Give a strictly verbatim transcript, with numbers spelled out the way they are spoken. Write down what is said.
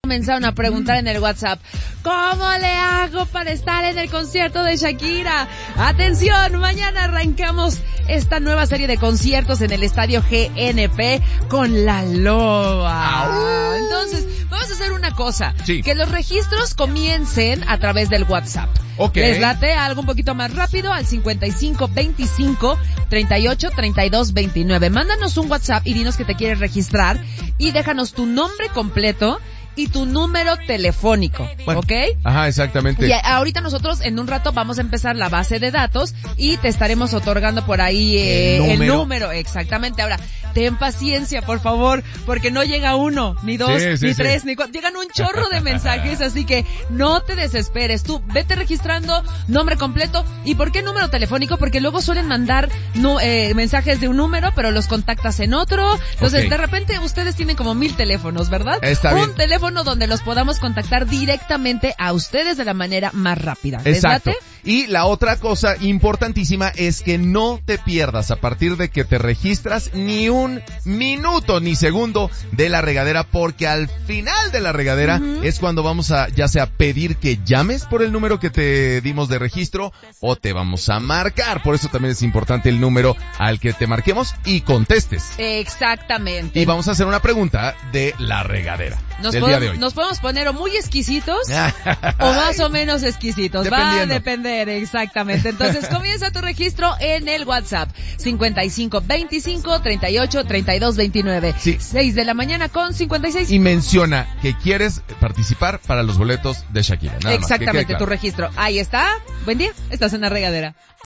comenzaron a preguntar en el WhatsApp, ¿cómo le hago para estar en el concierto de Shakira? Atención, mañana arrancamos esta nueva serie de conciertos en el estadio G N P con La Loba. Entonces, vamos a hacer una cosa, sí. que los registros comiencen a través del WhatsApp. Okay. ¿Les late algo un poquito más rápido? Al cincuenta y cinco veinticinco treinta y ocho treinta y dos veintinueve. Mándanos un WhatsApp y dinos que te quieres registrar y déjanos tu nombre completo y tu número telefónico, bueno, ¿ok? Ajá, exactamente. Y ahorita nosotros en un rato vamos a empezar la base de datos y te estaremos otorgando por ahí eh, el, número. el número. Exactamente. Ahora, ten paciencia, por favor, porque no llega uno, ni dos, sí, sí, ni sí. tres, ni cuatro. Llegan un chorro de mensajes, así que no te desesperes. Tú vete registrando, nombre completo. ¿Y por qué número telefónico? Porque luego suelen mandar no, eh, mensajes de un número, pero los contactas en otro. Entonces, okay. de repente, ustedes tienen como mil teléfonos, ¿verdad? Está un bien. teléfono donde los podamos contactar directamente a ustedes de la manera más rápida. ¿Les Exacto. late? Y la otra cosa importantísima es que no te pierdas a partir de que te registras ni un minuto ni segundo de la regadera, porque al final de la regadera uh-huh. es cuando vamos a ya sea pedir que llames por el número que te dimos de registro o te vamos a marcar. Por eso también es importante el número al que te marquemos y contestes. Exactamente. Y vamos a hacer una pregunta de la regadera. Nos, del podemos, día de hoy. nos podemos poner o muy exquisitos o más o menos exquisitos. Va a depender, exactamente. Entonces comienza tu registro en el WhatsApp. cincuenta y cinco veinticinco treinta y ocho treinta y dos veintinueve. Sí. seis de la mañana con cincuenta y seis. Y menciona que quieres participar para los boletos de Shakira. Nada exactamente, más, que quede claro. Tu registro. Ahí está. Buen día. Estás en la regadera.